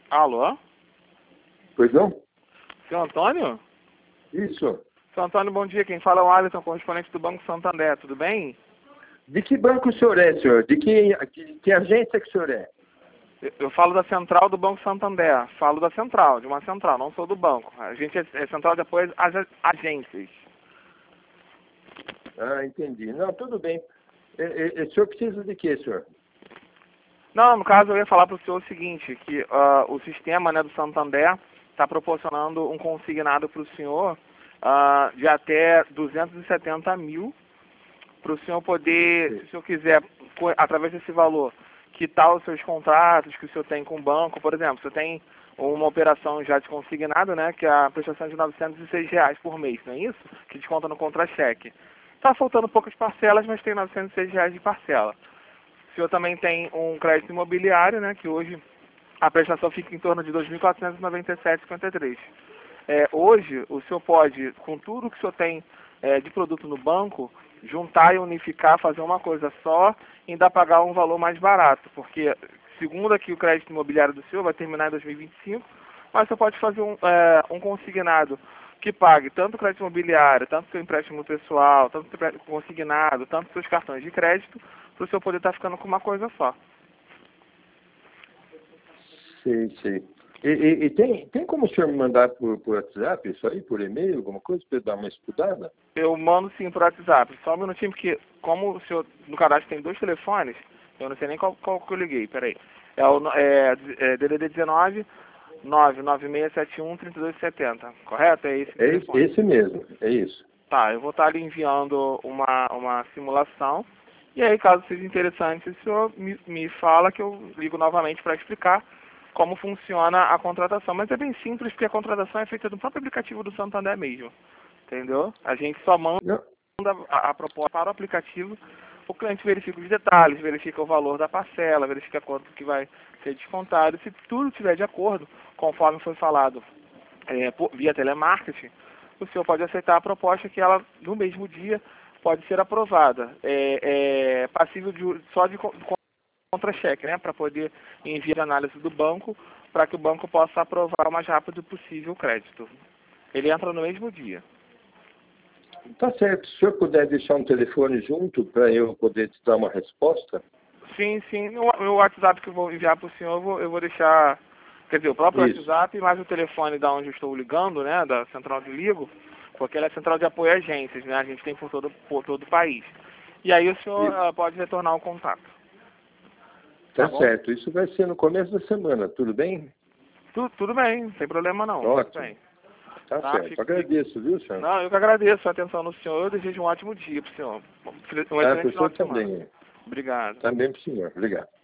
Alô? Pois não? Seu Antônio? Isso. Seu Antônio, bom dia. Quem fala é o Alisson, correspondente do Banco Santander. Tudo bem? De que banco o senhor é, senhor? De que agência que o senhor é? Eu falo da central do Banco Santander. Falo da central, de uma central, não sou do banco. A gente é central de apoio às agências. Ah, entendi. Não, tudo bem. O senhor precisa de quê, senhor? Não, no caso eu ia falar para o senhor o seguinte, que o sistema, né, do Santander está proporcionando um consignado para o senhor de até 270 mil, para o senhor poder, se o senhor quiser, através desse valor, quitar os seus contratos que o senhor tem com o banco. Por exemplo, o senhor tem uma operação já de consignado, né, que é a prestação de R$ 906 por mês, não é isso? Que desconta no contra-cheque. Está faltando poucas parcelas, mas tem R$ 906 de parcela. O senhor também tem um crédito imobiliário, né, que hoje a prestação fica em torno de R$ 2.497,53. Hoje, o senhor pode, com tudo que o senhor tem de produto no banco, juntar e unificar, fazer uma coisa só e ainda pagar um valor mais barato, porque, segundo aqui o crédito imobiliário do senhor, vai terminar em 2025, mas você pode fazer um consignado que pague tanto o crédito imobiliário, tanto o seu empréstimo pessoal, tanto o consignado, tanto os seus cartões de crédito, para o senhor poder estar ficando com uma coisa só. Sei. E tem como o senhor me mandar por WhatsApp isso aí, por e-mail, alguma coisa, para eu dar uma estudada? Eu mando sim por WhatsApp. Só um minutinho, porque como o senhor no cadastro tem 2 telefones, eu não sei nem qual que eu liguei, peraí. É o DDD 19 99671 3270, correto? É esse telefone. Esse mesmo, é isso. Tá, eu vou estar lhe enviando uma simulação. E aí, caso seja interessante, o senhor me fala que eu ligo novamente para explicar como funciona a contratação. Mas é bem simples, porque a contratação é feita no próprio aplicativo do Santander mesmo. Entendeu? A gente só manda Não, a proposta para o aplicativo, o cliente verifica os detalhes, verifica o valor da parcela, verifica quanto que vai ser descontado. Se tudo estiver de acordo, conforme foi falado via telemarketing, o senhor pode aceitar a proposta que ela, no mesmo dia, pode ser aprovada. Passível só de contra-cheque, né? Para poder enviar a análise do banco, para que o banco possa aprovar o mais rápido possível o crédito. Ele entra no mesmo dia. tá certo. Se o senhor puder deixar um telefone junto para eu poder te dar uma resposta? Sim. No WhatsApp que eu vou enviar para o senhor, eu vou deixar, quer dizer, o próprio Isso. WhatsApp, mais o telefone da onde eu estou ligando, né? Da central de ligo, porque ela é central de apoio a agências, né? A gente tem por todo o país. E aí o senhor pode retornar o contato. Tá Bom? certo. Isso vai ser no começo da semana, tudo bem? Tudo bem, não tem problema não. Ótimo. Tudo bem. Tá Tá? certo. Agradeço, viu, senhor? Não, eu que agradeço a atenção do senhor. Eu desejo um ótimo dia para o senhor. Um Para excelente o final senhor de semana. também. Obrigado. Também para o senhor. Obrigado.